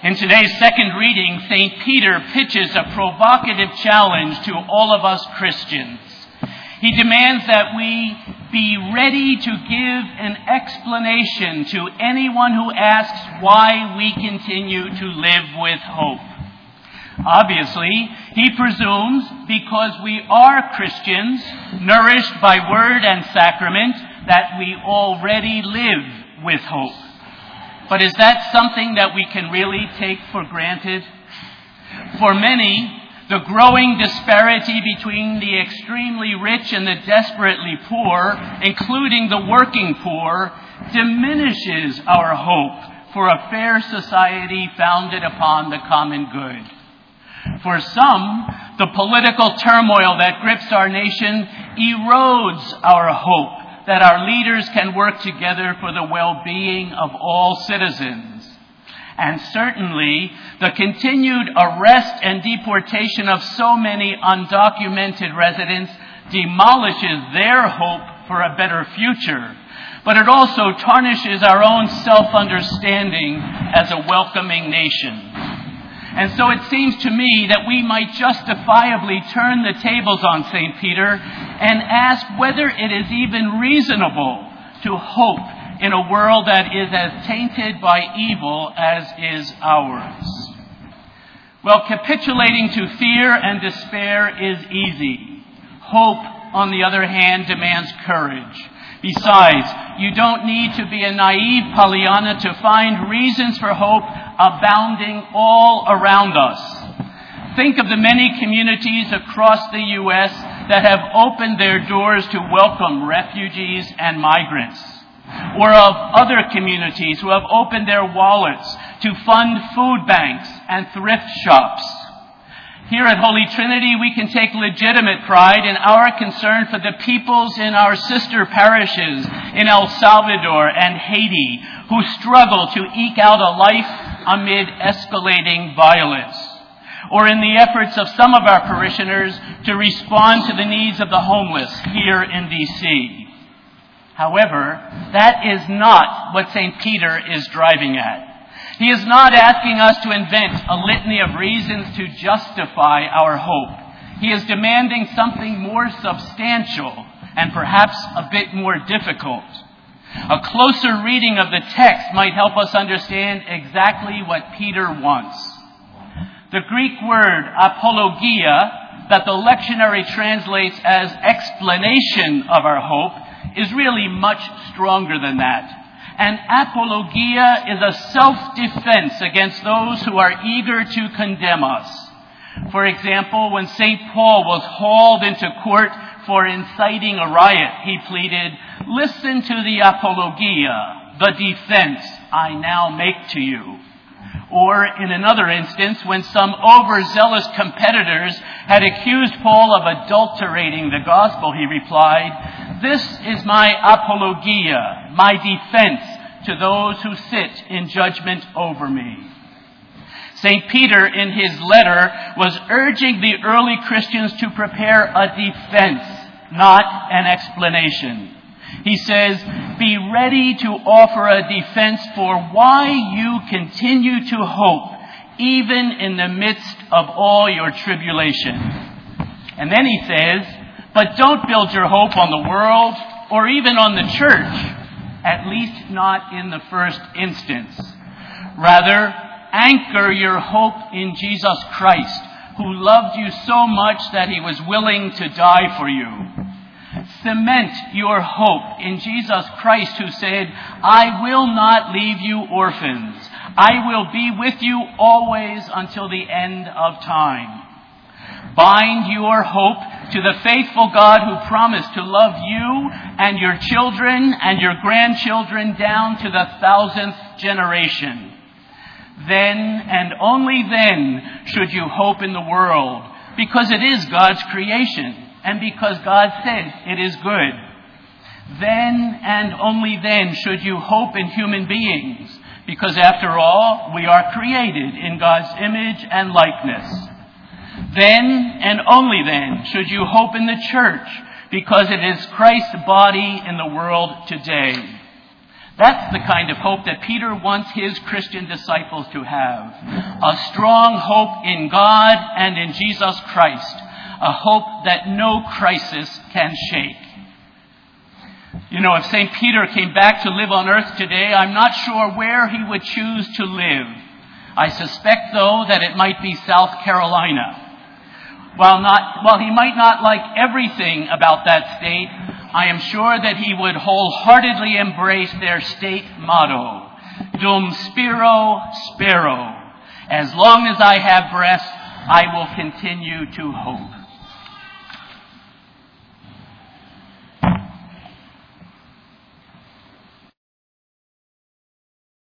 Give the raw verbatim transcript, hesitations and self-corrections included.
In today's second reading, Saint Peter pitches a provocative challenge to all of us Christians. He demands that we be ready to give an explanation to anyone who asks why we continue to live with hope. Obviously, he presumes because we are Christians, nourished by word and sacrament, that we already live with hope. But is that something that we can really take for granted? For many, the growing disparity between the extremely rich and the desperately poor, including the working poor, diminishes our hope for a fair society founded upon the common good. For some, the political turmoil that grips our nation erodes our hope that our leaders can work together for the well-being of all citizens. And certainly, the continued arrest and deportation of so many undocumented residents demolishes their hope for a better future. But it also tarnishes our own self-understanding as a welcoming nation. And so it seems to me that we might justifiably turn the tables on Saint Peter and ask whether it is even reasonable to hope in a world that is as tainted by evil as is ours. Well, capitulating to fear and despair is easy. Hope, on the other hand, demands courage. Besides, you don't need to be a naive Pollyanna to find reasons for hope abounding all around us. Think of the many communities across the U S that have opened their doors to welcome refugees and migrants, or of other communities who have opened their wallets to fund food banks and thrift shops. Here at Holy Trinity, we can take legitimate pride in our concern for the peoples in our sister parishes in El Salvador and Haiti who struggle to eke out a life amid escalating violence, or in the efforts of some of our parishioners to respond to the needs of the homeless here in D C However, that is not what Saint Peter is driving at. He is not asking us to invent a litany of reasons to justify our hope. He is demanding something more substantial and perhaps a bit more difficult. A closer reading of the text might help us understand exactly what Peter wants. The Greek word apologia, that the lectionary translates as explanation of our hope, is really much stronger than that. And apologia is a self-defense against those who are eager to condemn us. For example, when Saint Paul was hauled into court for inciting a riot, he pleaded, "Listen to the apologia, the defense I now make to you." Or in another instance, when some overzealous competitors had accused Paul of adulterating the gospel, he replied, "This is my apologia, my defense to those who sit in judgment over me." Saint Peter, in his letter, was urging the early Christians to prepare a defense, not an explanation. He says, be ready to offer a defense for why you continue to hope, even in the midst of all your tribulation. And then he says, but don't build your hope on the world or even on the church, at least not in the first instance. Rather, anchor your hope in Jesus Christ, who loved you so much that he was willing to die for you. Cement your hope in Jesus Christ, who said, I will not leave you orphans. I will be with you always until the end of time. Bind your hope to the faithful God who promised to love you and your children and your grandchildren down to the thousandth generation. Then and only then should you hope in the world, because it is God's creation and because God said it is good. Then and only then should you hope in human beings, because after all, we are created in God's image and likeness. Then and only then should you hope in the church, because it is Christ's body in the world today. That's the kind of hope that Peter wants his Christian disciples to have. A strong hope in God and in Jesus Christ. A hope that no crisis can shake. You know, if Saint Peter came back to live on earth today, I'm not sure where he would choose to live. I suspect, though, that it might be South Carolina. While not, while he might not like everything about that state, I am sure that he would wholeheartedly embrace their state motto, Dum Spiro Spero. As long as I have breath, I will continue to hope.